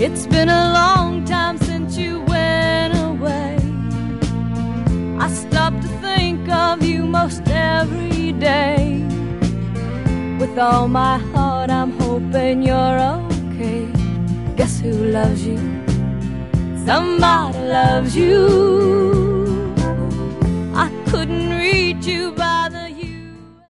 It's been a long time since you went away. I stop to think of you most every day. With all my heart I'm hoping you're okay. Guess who loves you? Somebody loves you. I couldn't reach you,